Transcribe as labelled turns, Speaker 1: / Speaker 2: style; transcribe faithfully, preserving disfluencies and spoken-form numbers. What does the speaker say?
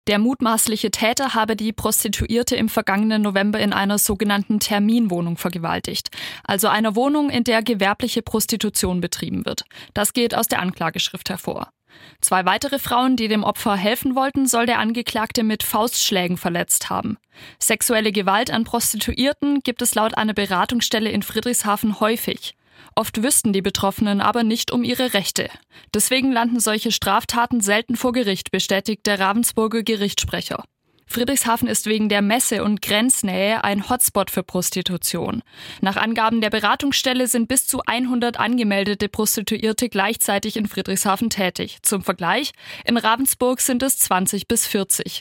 Speaker 1: Der mutmaßliche Täter habe die Prostituierte im vergangenen November in einer sogenannten Terminwohnung vergewaltigt, also einer Wohnung, in der gewerbliche Prostitution betrieben wird. Das geht aus der Anklageschrift hervor. Zwei weitere Frauen, die dem Opfer helfen wollten, soll der Angeklagte mit Faustschlägen verletzt haben. Sexuelle Gewalt an Prostituierten gibt es laut einer Beratungsstelle in Friedrichshafen häufig. Oft wüssten die Betroffenen aber nicht um ihre Rechte. Deswegen landen solche Straftaten selten vor Gericht, bestätigt der Ravensburger Gerichtssprecher. Friedrichshafen ist wegen der Messe- und Grenznähe ein Hotspot für Prostitution. Nach Angaben der Beratungsstelle sind bis zu hundert angemeldete Prostituierte gleichzeitig in Friedrichshafen tätig. Zum Vergleich, in Ravensburg sind es zwanzig bis vierzig.